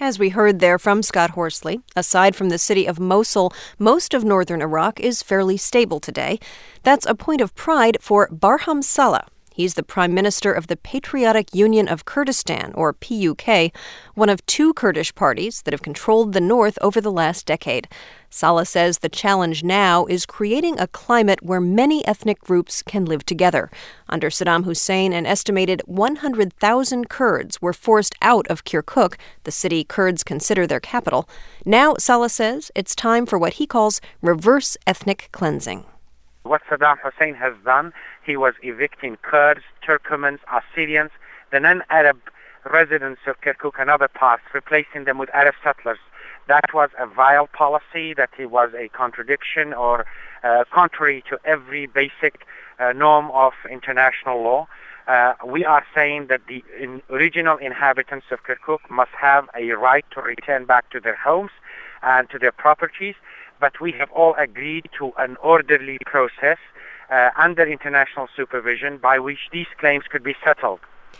As we heard there from Scott Horsley, aside from the city of Mosul, most of northern Iraq is fairly stable today. That's a point of pride for Barham Saleh. He's the Prime Minister of the Patriotic Union of Kurdistan, or PUK, one of two Kurdish parties that have controlled the north over the last decade. Saleh says the challenge now is creating a climate where many ethnic groups can live together. Under Saddam Hussein, an estimated 100,000 Kurds were forced out of Kirkuk, the city Kurds consider their capital. Now, Saleh says, it's time for what he calls reverse ethnic cleansing. What Saddam Hussein has done, he was evicting Kurds, Turkomans, Assyrians, the non-Arab residents of Kirkuk and other parts, replacing them with Arab settlers. That was a vile policy, that it was a contradiction or contrary to every basic norm of international law. We are saying that the original inhabitants of Kirkuk must have a right to return back to their homes and to their properties, but we have all agreed to an orderly process under international supervision by which these claims could be settled.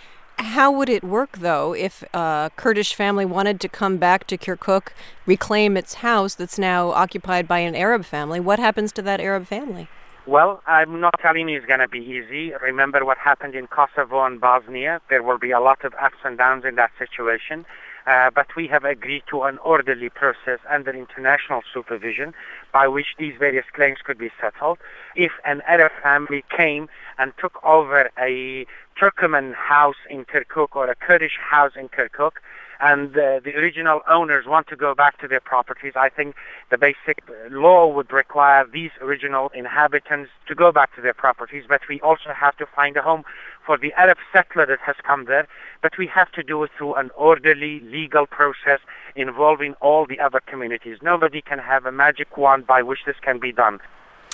How would it work, though, if a Kurdish family wanted to come back to Kirkuk, reclaim its house that's now occupied by an Arab family? What happens to that Arab family? Well, I'm not telling you it's going to be easy. Remember what happened in Kosovo and Bosnia. There will be a lot of ups and downs in that situation. But we have agreed to an orderly process under international supervision by which these various claims could be settled. If an Arab family came and took over a Turkoman house in Kirkuk or a Kurdish house in Kirkuk, and the original owners want to go back to their properties, I think the basic law would require these original inhabitants to go back to their properties, but we also have to find a home for the Arab settler that has come there, but we have to do it through an orderly, legal process involving all the other communities. Nobody can have a magic wand by which this can be done.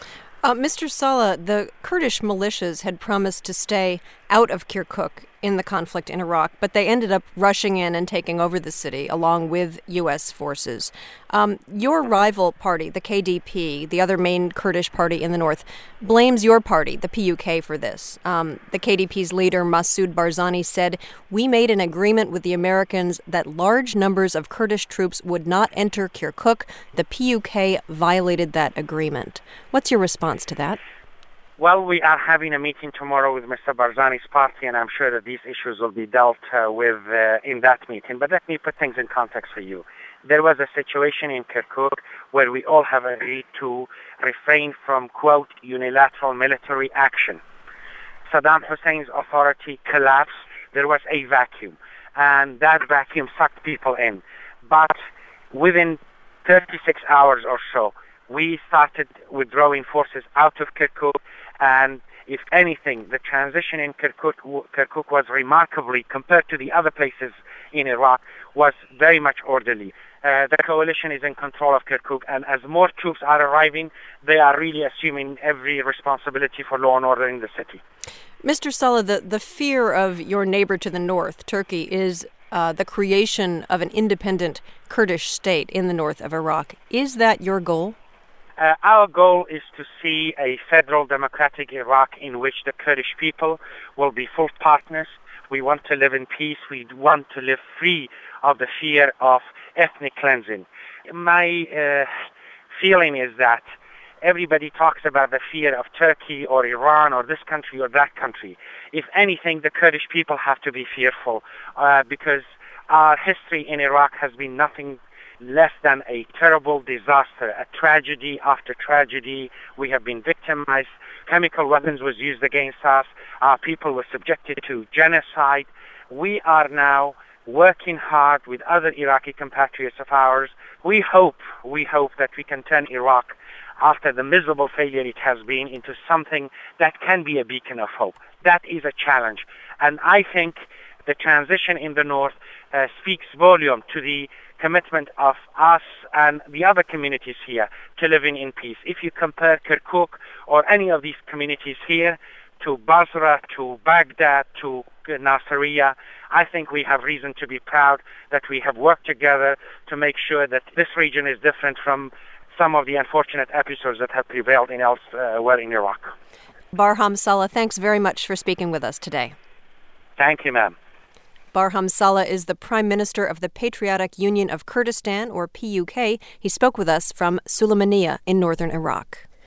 Mr. Saleh, the Kurdish militias had promised to stay out of Kirkuk in the conflict in Iraq, but they ended up rushing in and taking over the city along with U.S. forces. Your rival party, the KDP, the other main Kurdish party in the north, blames your party, the PUK, for this. The KDP's leader, Masoud Barzani, said, "We made an agreement with the Americans that large numbers of Kurdish troops would not enter Kirkuk. The PUK violated that agreement." What's your response to that? Well, we are having a meeting tomorrow with Mr. Barzani's party, and I'm sure that these issues will be dealt with in that meeting. But let me put things in context for you. There was a situation in Kirkuk where we all have agreed to refrain from, quote, unilateral military action. Saddam Hussein's authority collapsed. There was a vacuum, and that vacuum sucked people in. But within 36 hours or so, we started withdrawing forces out of Kirkuk, and if anything, the transition in Kirkuk was remarkably, compared to the other places in Iraq, was very much orderly. The coalition is in control of Kirkuk, and as more troops are arriving, they are really assuming every responsibility for law and order in the city. Mr. Saleh, the fear of your neighbor to the north, Turkey, is the creation of an independent Kurdish state in the north of Iraq. Is that your goal? Our goal is to see a federal democratic Iraq in which the Kurdish people will be full partners. We want to live in peace. We want to live free of the fear of ethnic cleansing. My feeling is that everybody talks about the fear of Turkey or Iran or this country or that country. If anything, the Kurdish people have to be fearful because our history in Iraq has been nothing less than a terrible disaster, a tragedy after tragedy. We have been victimized. Chemical weapons was used against us. Our people were subjected to genocide. We are now working hard with other Iraqi compatriots of ours. We hope that we can turn Iraq, after the miserable failure it has been, into something that can be a beacon of hope. That is a challenge. And I think the transition in the north speaks volume to the commitment of us and the other communities here to living in peace. If you compare Kirkuk or any of these communities here to Basra, to Baghdad, to Nasiriyah, I think we have reason to be proud that we have worked together to make sure that this region is different from some of the unfortunate episodes that have prevailed in elsewhere in Iraq. Barham Saleh, thanks very much for speaking with us today. Thank you, ma'am. Barham Saleh is the Prime Minister of the Patriotic Union of Kurdistan, or PUK. He spoke with us from Sulaymaniyah in northern Iraq.